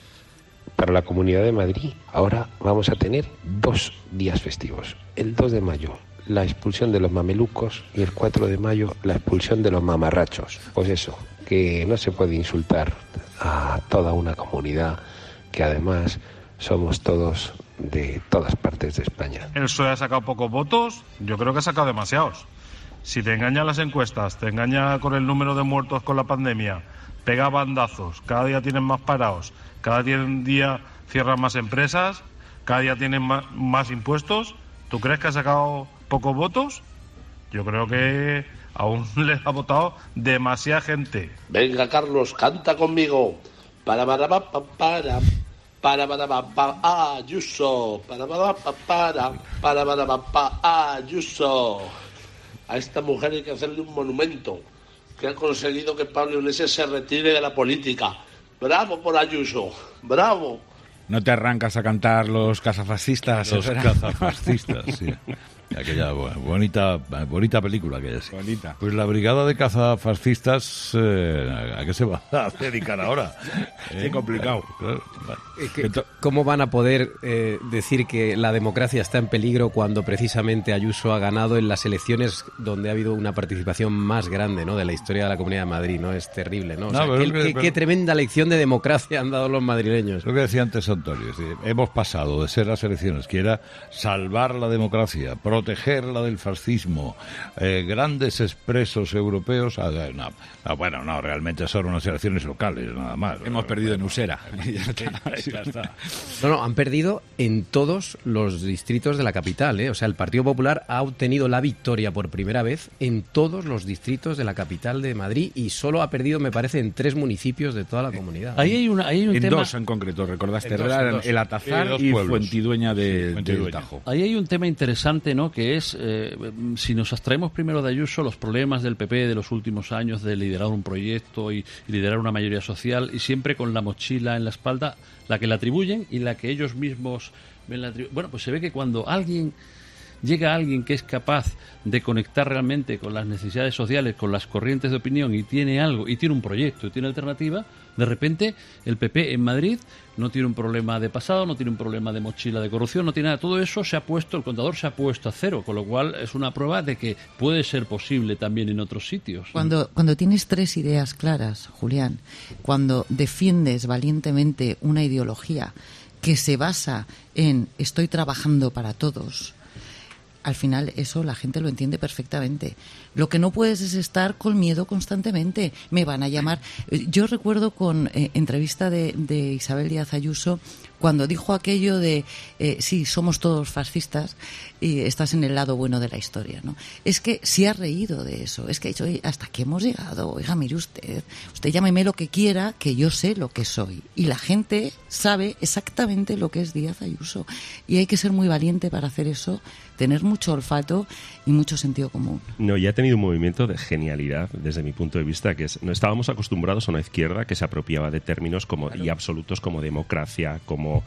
Para la Comunidad de Madrid, ahora vamos a tener 2 días festivos. El 2 de mayo, la expulsión de los mamelucos, y el 4 de mayo, la expulsión de los mamarrachos. Pues eso, que no se puede insultar a toda una comunidad, que además somos todos de todas partes de España. ¿El PSOE ha sacado pocos votos? Yo creo que ha sacado demasiados. Si te engañan las encuestas, te engaña con el número de muertos con la pandemia, pega bandazos, cada día tienen más parados, cada día cierran más empresas, cada día tienen más impuestos, ¿tú crees que ha sacado pocos votos? Yo creo que aún les ha votado demasiada gente. Venga, Carlos, canta conmigo. Para Ayuso, para Ayuso. A esta mujer hay que hacerle un monumento, que ha conseguido que Pablo Iglesias se retire de la política. ¡Bravo por Ayuso! ¡Bravo! ¿No te arrancas a cantar los cazafascistas? Los cazafascistas, sí. Aquella bonita película aquella, sí. Bonita. Pues la brigada de cazafascistas, ¿a qué se va a dedicar ahora? Qué complicado. Claro. ¿Cómo van a poder decir que la democracia está en peligro cuando precisamente Ayuso ha ganado en las elecciones donde ha habido una participación más grande, ¿no?, de la historia de la Comunidad de Madrid, ¿no? Es terrible, ¿no? O sea, qué tremenda lección de democracia han dado los madrileños. Lo que decía antes Antonio, hemos pasado de ser las elecciones, que era salvar la democracia, protegerla del fascismo, grandes expresos europeos, realmente son unas elecciones locales, nada más. Hemos perdido en Usera. Ya está. No, han perdido en todos los distritos de la capital, ¿eh? O sea, el Partido Popular ha obtenido la victoria por primera vez en todos los distritos de la capital de Madrid y solo ha perdido, me parece, en 3 municipios de toda la comunidad. Ahí hay un en tema... 2 en concreto, recordaste, el Atazar y Fuentidueña del Tajo. Ahí hay un tema interesante, ¿no?, que es, si nos abstraemos primero de Ayuso, los problemas del PP de los últimos años de liderar un proyecto y liderar una mayoría social, y siempre con la mochila en la espalda, la que le atribuyen y la que ellos mismos ven la atribuyen. Bueno, pues se ve que cuando llega alguien que es capaz de conectar realmente con las necesidades sociales, con las corrientes de opinión, y tiene algo, y tiene un proyecto, y tiene alternativa, de repente el PP en Madrid no tiene un problema de pasado, no tiene un problema de mochila de corrupción, no tiene nada. Todo eso el contador se ha puesto a cero, con lo cual es una prueba de que puede ser posible también en otros sitios. Cuando tienes 3 ideas claras, Julián, cuando defiendes valientemente una ideología que se basa en estoy trabajando para todos, al final eso la gente lo entiende perfectamente. Lo que no puedes es estar con miedo constantemente. Me van a llamar. Yo recuerdo con entrevista de Isabel Díaz Ayuso cuando dijo aquello de sí, somos todos fascistas y estás en el lado bueno de la historia, ¿no? Es que se ha reído de eso, es que ha dicho, oye, hasta aquí hemos llegado, oiga, mire usted llámeme lo que quiera, que yo sé lo que soy. Y la gente sabe exactamente lo que es Díaz Ayuso. Y hay que ser muy valiente para hacer eso, tener mucho olfato y mucho sentido común. No, y ha tenido un movimiento de genialidad desde mi punto de vista, que es, no estábamos acostumbrados a una izquierda que se apropiaba de términos como y absolutos como democracia, como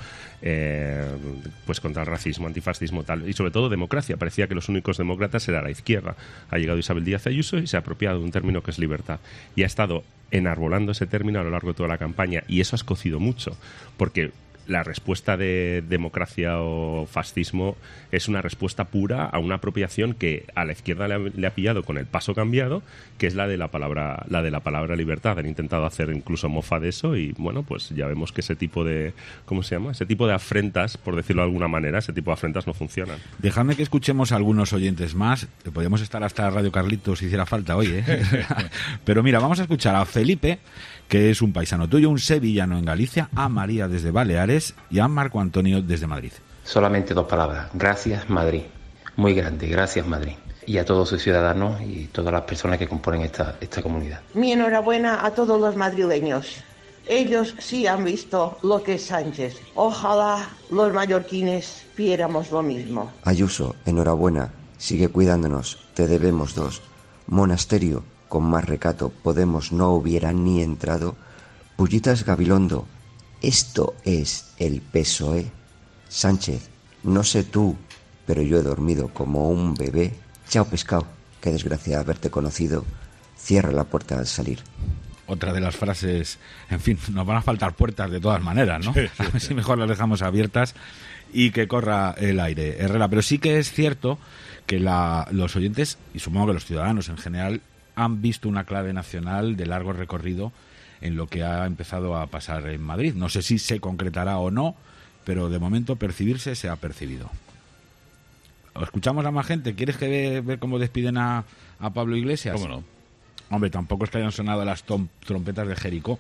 pues contra el racismo, antifascismo, tal, y sobre todo democracia. Parecía que los únicos demócratas era la izquierda. Ha llegado Isabel Díaz Ayuso y se ha apropiado de un término que es libertad. Y ha estado enarbolando ese término a lo largo de toda la campaña, y eso ha escocido mucho, porque la respuesta de democracia o fascismo es una respuesta pura a una apropiación que a la izquierda le ha pillado con el paso cambiado, que es la de la palabra libertad. Han intentado hacer incluso mofa de eso y bueno, pues ya vemos que ese tipo de, ¿cómo se llama? Ese tipo de afrentas, por decirlo de alguna manera, ese tipo de afrentas no funcionan. Dejadme que escuchemos a algunos oyentes más. Podríamos estar hasta Radio Carlitos si hiciera falta hoy, ¿eh? Pero mira, vamos a escuchar a Felipe, que es un paisano tuyo, un sevillano en Galicia, a María desde Baleares y a Marco Antonio desde Madrid. Solamente 2 palabras. Gracias, Madrid. Muy grande. Gracias, Madrid. Y a todos sus ciudadanos y todas las personas que componen esta comunidad. Mi enhorabuena a todos los madrileños. Ellos sí han visto lo que es Sánchez. Ojalá los mallorquines viéramos lo mismo. Ayuso, enhorabuena. Sigue cuidándonos. Te debemos 2. Monasterio, con más recato, Podemos no hubiera ni entrado. Pullitas Gabilondo, esto es el PSOE. Sánchez, no sé tú, pero yo he dormido como un bebé. Chao pescado, qué desgracia haberte conocido. Cierra la puerta al salir. Otra de las frases, en fin, nos van a faltar puertas de todas maneras, ¿no? Sí, a ver si mejor las dejamos abiertas y que corra el aire, Herrera. Pero sí que es cierto que los oyentes, y supongo que los ciudadanos en general, han visto una clave nacional de largo recorrido en lo que ha empezado a pasar en Madrid. No sé si se concretará o no, pero de momento percibirse se ha percibido. ¿Escuchamos a más gente? ¿Quieres que ver cómo despiden a Pablo Iglesias? ¿Cómo no? Hombre, tampoco es que hayan sonado las trompetas de Jericó,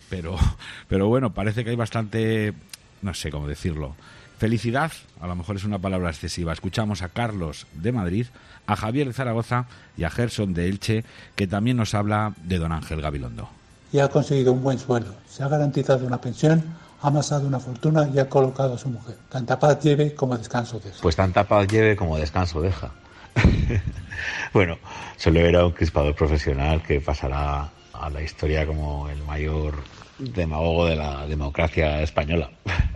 pero bueno, parece que hay bastante, no sé cómo decirlo, felicidad, a lo mejor es una palabra excesiva. Escuchamos a Carlos de Madrid, a Javier de Zaragoza y a Gerson de Elche, que también nos habla de don Ángel Gabilondo. Y ha conseguido un buen sueldo, se ha garantizado una pensión, ha amasado una fortuna y ha colocado a su mujer. Tanta paz lleve como descanso deja. Pues tanta paz lleve como descanso deja. Bueno, solo era un crispador profesional que pasará a la historia como el mayor demagogo de la democracia española.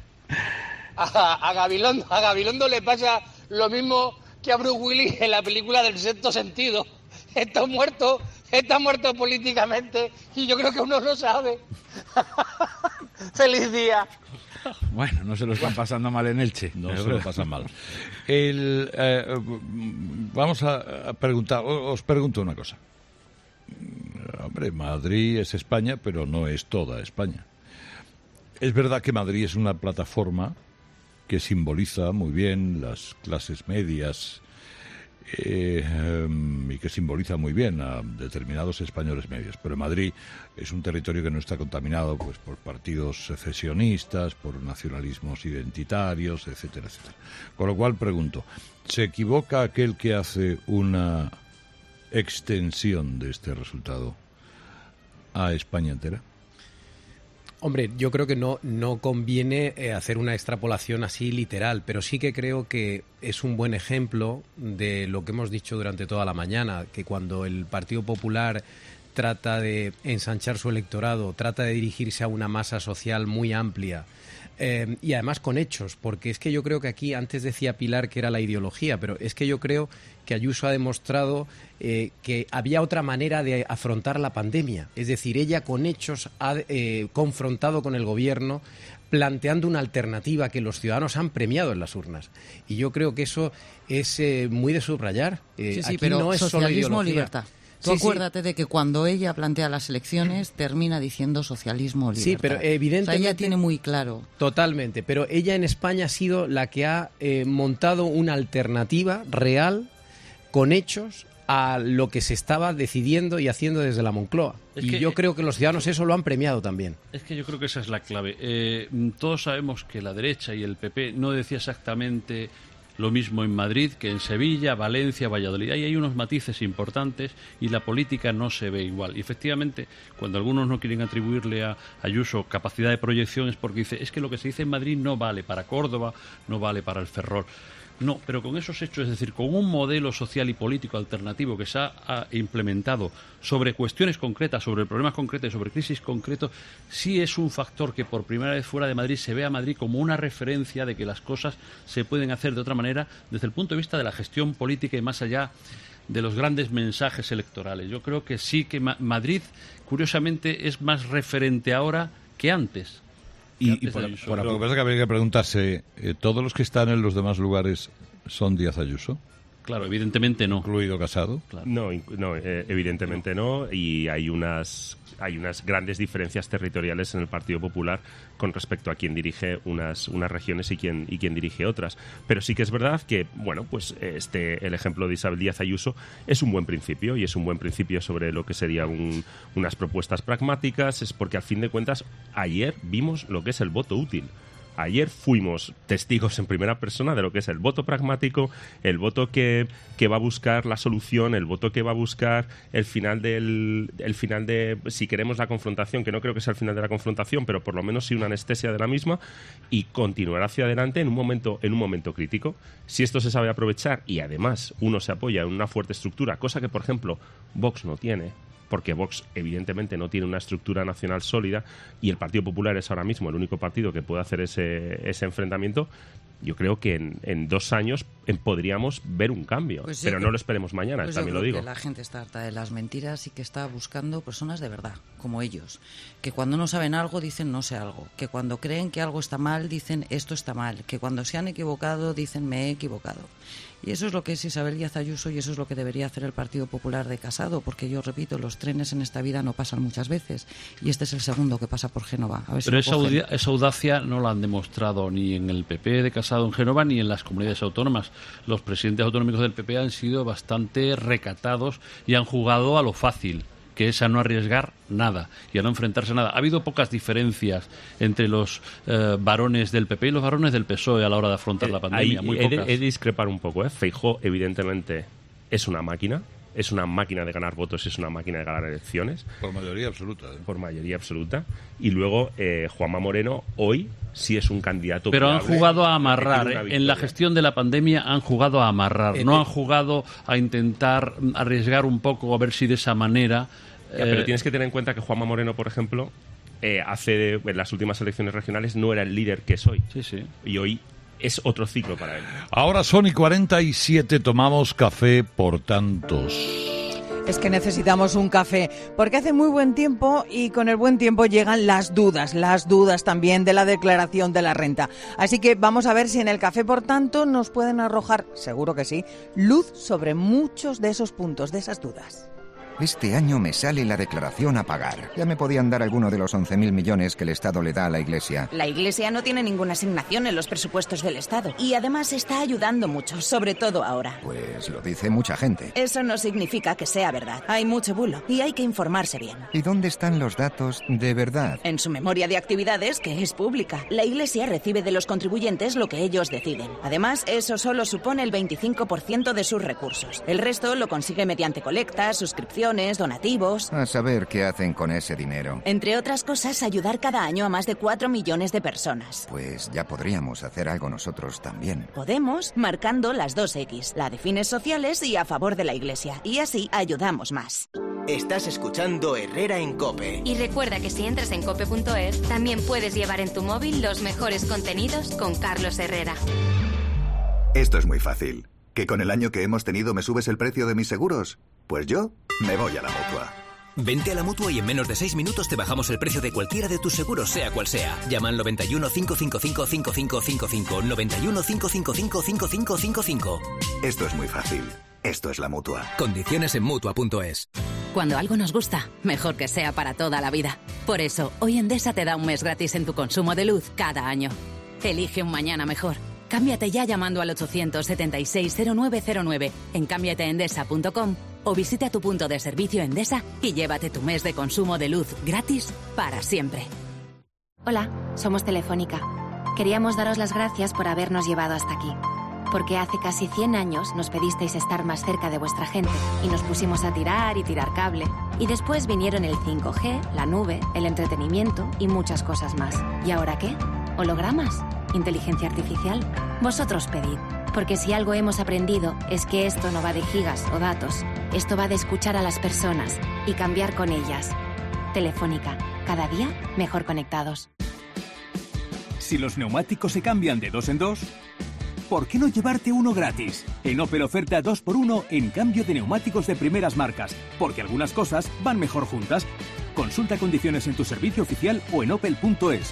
A Gabilondo le pasa lo mismo que a Bruce Willis en la película del Sexto Sentido. Está muerto políticamente y yo creo que uno lo sabe. ¡Feliz día! Bueno, no se lo están pasando mal en Elche. No se lo pasan mal. Vamos a preguntar, os pregunto una cosa. Hombre, Madrid es España, pero no es toda España. Es verdad que Madrid es una plataforma que simboliza muy bien las clases medias y que simboliza muy bien a determinados españoles medios, pero Madrid es un territorio que no está contaminado pues por partidos secesionistas, por nacionalismos identitarios, etcétera, etcétera. Con lo cual pregunto, ¿se equivoca aquel que hace una extensión de este resultado a España entera? Hombre, yo creo que no conviene hacer una extrapolación así literal, pero sí que creo que es un buen ejemplo de lo que hemos dicho durante toda la mañana, que cuando el Partido Popular trata de ensanchar su electorado, trata de dirigirse a una masa social muy amplia, y además con hechos, porque es que yo creo que aquí, antes decía Pilar que era la ideología, pero es que yo creo que Ayuso ha demostrado que había otra manera de afrontar la pandemia. Es decir, ella con hechos ha confrontado con el gobierno, planteando una alternativa que los ciudadanos han premiado en las urnas. Y yo creo que eso es muy de subrayar. Sí, aquí pero no es socialismo solo o libertad. Tú acuérdate de que cuando ella plantea las elecciones termina diciendo socialismo o libertad. Sí, pero evidentemente... O sea, ella tiene muy claro. Totalmente, pero ella en España ha sido la que ha montado una alternativa real, con hechos, a lo que se estaba decidiendo y haciendo desde la Moncloa. Yo creo que los ciudadanos eso lo han premiado también. Es que yo creo que esa es la clave. Todos sabemos que la derecha y el PP no decía exactamente lo mismo en Madrid que en Sevilla, Valencia, Valladolid. Ahí hay unos matices importantes y la política no se ve igual. Y efectivamente, cuando algunos no quieren atribuirle a Ayuso capacidad de proyección es porque dice, es que lo que se dice en Madrid no vale para Córdoba, no vale para el Ferrol. No, pero con esos hechos, es decir, con un modelo social y político alternativo que se ha implementado sobre cuestiones concretas, sobre problemas concretos, sobre crisis concretos, sí es un factor que por primera vez fuera de Madrid se ve a Madrid como una referencia de que las cosas se pueden hacer de otra manera desde el punto de vista de la gestión política y más allá de los grandes mensajes electorales. Yo creo que sí que Madrid, curiosamente, es más referente ahora que antes. Y por lo que pasa es que habría que preguntarse, ¿todos los que están en los demás lugares son Díaz Ayuso? Claro, evidentemente no. ¿Incluido Casado? Claro. No, evidentemente no. Y hay unas grandes diferencias territoriales en el Partido Popular con respecto a quién dirige unas regiones y quién dirige otras. Pero sí que es verdad que, bueno, pues el ejemplo de Isabel Díaz Ayuso es un buen principio, y es un buen principio sobre lo que serían unas propuestas pragmáticas, es porque al fin de cuentas ayer vimos lo que es el voto útil. Ayer fuimos testigos en primera persona de lo que es el voto pragmático, el voto que va a buscar la solución, el voto que va a buscar el final de, si queremos la confrontación, que no creo que sea el final de la confrontación, pero por lo menos sí una anestesia de la misma, y continuar hacia adelante en un momento crítico. Si esto se sabe aprovechar y además uno se apoya en una fuerte estructura, cosa que por ejemplo Vox no tiene, porque Vox evidentemente no tiene una estructura nacional sólida y el Partido Popular es ahora mismo el único partido que puede hacer ese enfrentamiento, yo creo que en 2 años podríamos ver un cambio, pues sí, pero no lo esperemos mañana, pues también lo digo. Que la gente está harta de las mentiras y que está buscando personas de verdad, como ellos, que cuando no saben algo dicen no sé algo, que cuando creen que algo está mal dicen esto está mal, que cuando se han equivocado dicen me he equivocado. Y eso es lo que es Isabel Díaz Ayuso y eso es lo que debería hacer el Partido Popular de Casado, porque yo repito, los trenes en esta vida no pasan muchas veces y este es el segundo que pasa por Génova. A ver si pero esa audacia no la han demostrado ni en el PP de Casado en Génova ni en las comunidades autónomas. Los presidentes autonómicos del PP han sido bastante recatados y han jugado a lo fácil, que es a no arriesgar nada y a no enfrentarse a nada. Ha habido pocas diferencias entre los varones del PP y los varones del PSOE a la hora de afrontar la pandemia. Muy pocas. He de discrepar un poco. Feijóo, evidentemente, es una máquina de ganar votos, es una máquina de ganar elecciones. Por mayoría absoluta. Por mayoría absoluta. Y luego Juanma Moreno hoy sí es un candidato. Pero han jugado a amarrar. En la gestión de la pandemia han jugado a amarrar. No han jugado a intentar arriesgar un poco a ver si de esa manera. Pero tienes que tener en cuenta que Juanma Moreno, por ejemplo, en las últimas elecciones regionales no era el líder que es hoy. Sí, sí. Y hoy es otro ciclo para él. Ahora son y 47, tomamos café por tantos. Es que necesitamos un café, porque hace muy buen tiempo y con el buen tiempo llegan las dudas también de la declaración de la renta. Así que vamos a ver si en el café por tanto nos pueden arrojar, seguro que sí, luz sobre muchos de esos puntos, de esas dudas. Este año me sale la declaración a pagar. Ya me podían dar alguno de los 11.000 millones que el Estado le da a la Iglesia. La Iglesia no tiene ninguna asignación en los presupuestos del Estado. Y además está ayudando mucho, sobre todo ahora. Pues lo dice mucha gente. Eso no significa que sea verdad. Hay mucho bulo y hay que informarse bien. ¿Y dónde están los datos de verdad? En su memoria de actividades, que es pública. La Iglesia recibe de los contribuyentes lo que ellos deciden. Además, eso solo supone el 25% de sus recursos. El resto lo consigue mediante colectas, suscripciones, donativos. A saber qué hacen con ese dinero. Entre otras cosas, ayudar cada año a más de 4 millones de personas. Pues ya podríamos hacer algo nosotros también. Podemos, marcando las 2X, la de fines sociales y a favor de la Iglesia. Y así ayudamos más. Estás escuchando Herrera en COPE. Y recuerda que si entras en cope.es, también puedes llevar en tu móvil los mejores contenidos con Carlos Herrera. Esto es muy fácil. ¿Que con el año que hemos tenido me subes el precio de mis seguros? Pues yo me voy a la Mutua. Vente a la Mutua y en menos de 6 minutos te bajamos el precio de cualquiera de tus seguros, sea cual sea. Llama al 91 555 5555. 91 555 5555. Esto es muy fácil. Esto es la Mutua. Condiciones en Mutua.es. Cuando algo nos gusta, mejor que sea para toda la vida. Por eso, hoy Endesa te da un mes gratis en tu consumo de luz cada año. Elige un mañana mejor. Cámbiate ya llamando al 876-0909 en cambiateendesa.com o visita tu punto de servicio Endesa y llévate tu mes de consumo de luz gratis para siempre. Hola, somos Telefónica. Queríamos daros las gracias por habernos llevado hasta aquí. Porque hace casi 100 años nos pedisteis estar más cerca de vuestra gente y nos pusimos a tirar y tirar cable. Y después vinieron el 5G, la nube, el entretenimiento y muchas cosas más. ¿Y ahora qué? ¿Hologramas? ¿Inteligencia artificial? Vosotros pedid. Porque si algo hemos aprendido es que esto no va de gigas o datos. Esto va de escuchar a las personas y cambiar con ellas. Telefónica. Cada día mejor conectados. Si los neumáticos se cambian de 2 en 2... ¿por qué no llevarte uno gratis? En Opel oferta 2x1 en cambio de neumáticos de primeras marcas, porque algunas cosas van mejor juntas. Consulta condiciones en tu servicio oficial o en opel.es.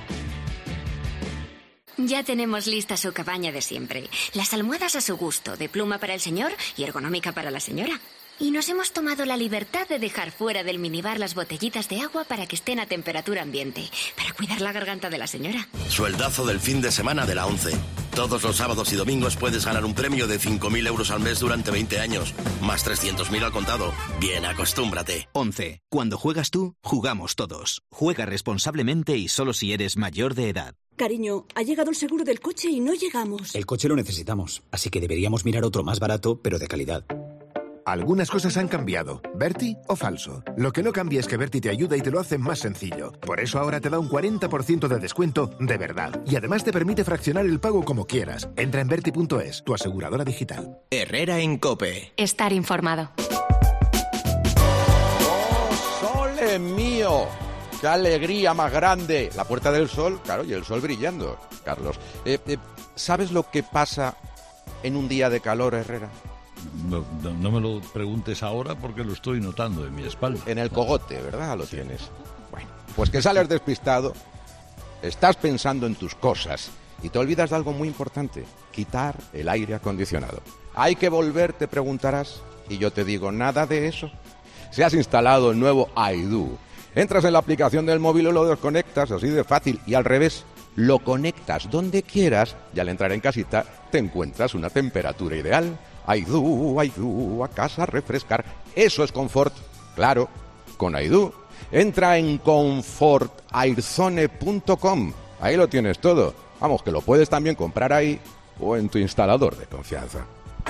Ya tenemos lista su cabaña de siempre. Las almohadas a su gusto, de pluma para el señor y ergonómica para la señora. Y nos hemos tomado la libertad de dejar fuera del minibar las botellitas de agua para que estén a temperatura ambiente, para cuidar la garganta de la señora. Sueldazo del fin de semana de la 11. Todos los sábados y domingos puedes ganar un premio de 5.000 euros al mes durante 20 años, más 300.000 al contado. Bien, acostúmbrate. 11. Cuando juegas tú, jugamos todos. Juega responsablemente y solo si eres mayor de edad. Cariño, ha llegado el seguro del coche y no llegamos. El coche lo necesitamos, así que deberíamos mirar otro más barato, pero de calidad. Algunas cosas han cambiado. ¿Berti o falso? Lo que no cambia es que Berti te ayuda y te lo hace más sencillo. Por eso ahora te da un 40% de descuento de verdad. Y además te permite fraccionar el pago como quieras. Entra en Berti.es, tu aseguradora digital. Herrera en COPE. Estar informado. ¡Oh, sole mío! ¡Qué alegría más grande! La Puerta del Sol, claro, y el sol brillando, Carlos. ¿Sabes lo que pasa en un día de calor, Herrera? No me lo preguntes ahora porque lo estoy notando en mi espalda. En el cogote, ¿verdad? Lo tienes. Bueno, pues que sales despistado, estás pensando en tus cosas y te olvidas de algo muy importante, quitar el aire acondicionado. Hay que volver, te preguntarás, y yo te digo, nada de eso. Si has instalado el nuevo Aidu, entras en la aplicación del móvil y lo desconectas, así de fácil, y al revés, lo conectas donde quieras y al entrar en casita te encuentras una temperatura ideal. Aidu, a casa a refrescar. Eso es confort, claro, con Aidu. Entra en comfortairzone.com. Ahí lo tienes todo. Vamos, que lo puedes también comprar ahí o en tu instalador de confianza.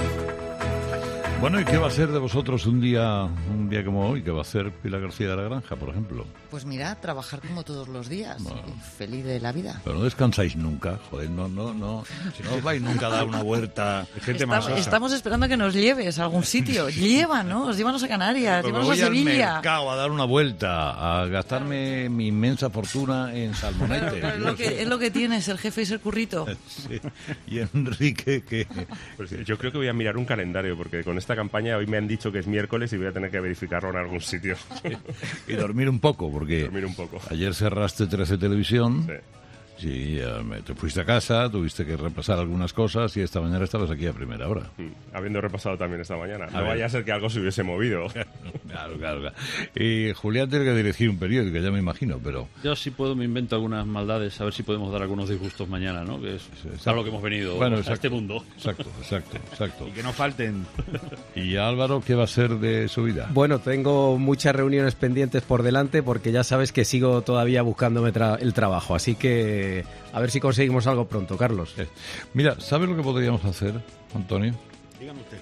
Bueno, ¿y qué va a ser de vosotros un día como hoy? ¿Qué va a hacer Pilar García de la Granja, por ejemplo? Pues mira, trabajar como todos los días, bueno, feliz de la vida. Pero no descansáis nunca, joder, no. Si no os vais nunca a dar una vuelta. Estamos esperando que nos lleves a algún sitio. Llévanos a Canarias, pues llévanos a Sevilla. Voy al mercado a dar una vuelta, a gastarme mi inmensa fortuna en salmonete. Es lo que tienes, el jefe y el currito. Sí. Y Enrique, que... Pues yo creo que voy a mirar un calendario, porque con esta campaña hoy me han dicho que es miércoles y voy a tener que verificarlo en algún sitio. Y dormir un poco, porque ayer cerraste 13 Televisión. Sí, te fuiste a casa, tuviste que repasar algunas cosas y esta mañana estabas aquí a primera hora. Habiendo repasado también esta mañana. No vaya a ser que algo se hubiese movido. Claro. Y Julián tiene que dirigir un periódico, ya me imagino, pero... Yo si puedo me invento algunas maldades, a ver si podemos dar algunos disgustos mañana, ¿no? Que es a lo que hemos venido a este mundo. Exacto. Y que no falten. ¿Y Álvaro qué va a ser de su vida? Bueno, tengo muchas reuniones pendientes por delante porque ya sabes que sigo todavía buscándome el trabajo, así que a ver si conseguimos algo pronto, Carlos. Mira, ¿sabes lo que podríamos hacer, Antonio? Dígame usted.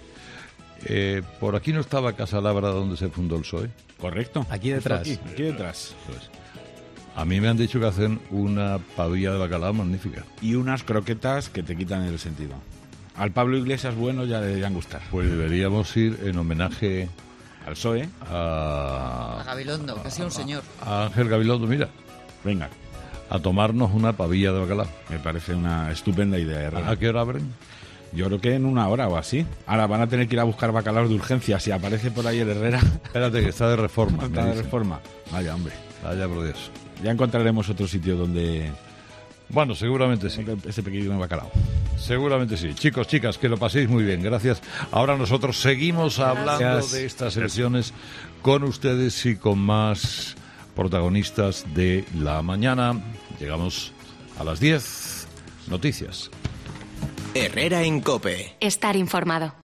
Por aquí no estaba Casa Labra donde se fundó el PSOE. Correcto. Aquí detrás. Aquí detrás. Pues, a mí me han dicho que hacen una pavilla de bacalao magnífica. Y unas croquetas que te quitan el sentido. Al Pablo Iglesias bueno ya le deberían gustar. Pues deberíamos ir en homenaje al PSOE. A Gabilondo, que ha sido un señor. A Ángel Gabilondo, mira. Venga. A tomarnos una pavilla de bacalao. Me parece una estupenda idea, Herrera. ¿A qué hora abren? Yo creo que en 1 hora o así. Ahora van a tener que ir a buscar bacalaos de urgencia. Si aparece por ahí el Herrera... Espérate, que está de reforma. Está de reforma. Vaya, hombre. Vaya, por Dios. Ya encontraremos otro sitio donde... Bueno, seguramente sí. Ese pequeño bacalao. Seguramente sí. Chicos, chicas, que lo paséis muy bien. Gracias. Ahora nosotros seguimos hablando de estas elecciones con ustedes y con más protagonistas de la mañana. Llegamos a las 10. Noticias. Herrera en COPE. Estar informado.